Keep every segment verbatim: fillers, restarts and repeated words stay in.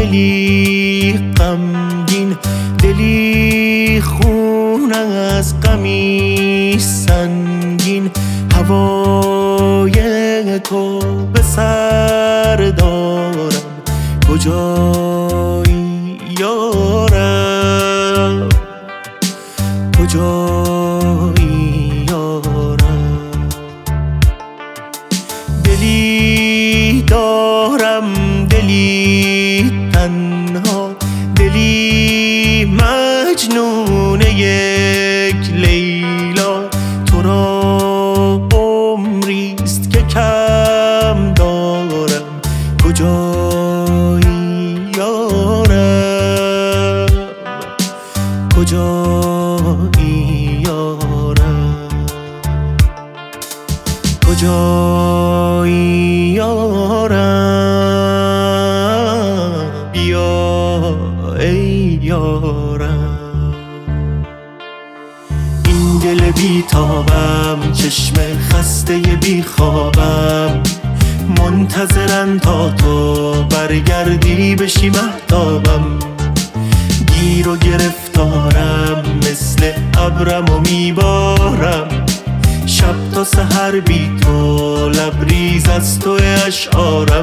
دلی غمگین، دلی خون از غمی سنگین. هوای تو به سر دارم، کجایی یارم، کجایی یارم. دلی دارم، دلی تنها، دلی مجنون یک لیلا. تو را عمریست که کم دارم، کجایی یارم، کجایی یارم، کجایی یارم. بیا ای یارم. این دل بیتابم، چشم خسته بی خوابم، منتظرن تا تو برگردی بشی مهتابم. گیر و گرفتارم، مثل ابرم و میبارم. شب تا سحر بی تو، لبریز از تو اشعارم.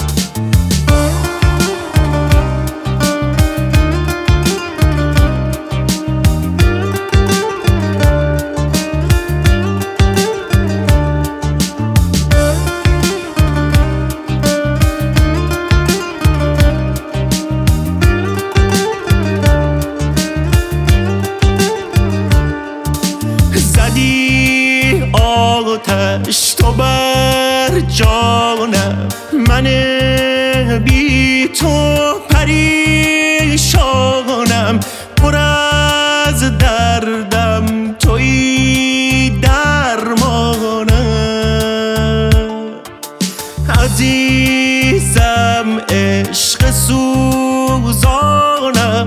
زدی آتش تو بر جانم، من بی تو پریشانم. پر از دردم تویی درمانم. عزیزم عشق سوزانم،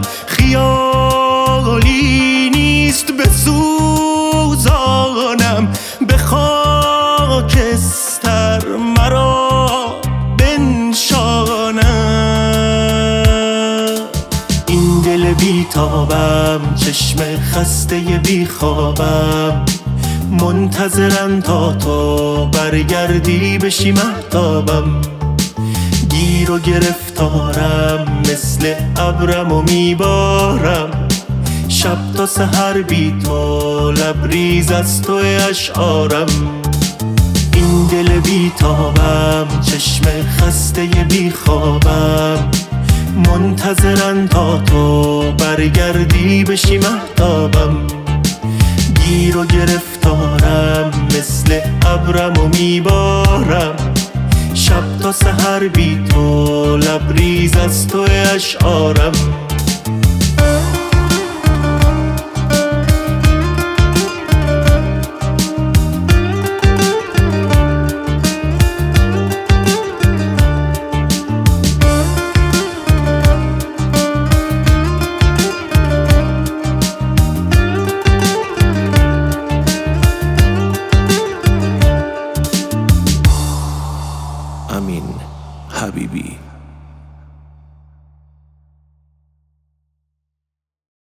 خیالی نیست بسوزانم. به خاکستر مرا بنشانم. این دل بیتابم، چشم خسته بی خوابم، منتظرن تا تو برگردی بشی مهتابم. گیر و گرفتارم، مثل ابرم و میبارم. شب تا سحر بی تو، لبریز از تو اشعارم. این دل بیتابم، چشم خسته بی خوابم، منتظرن تا تو برگردی بشی مهتابم. گیر و گرفتارم، مثل ابرم و میبارم. شب تا سحر بی تو، لبریز از تو اشعارم. امین حبیبی.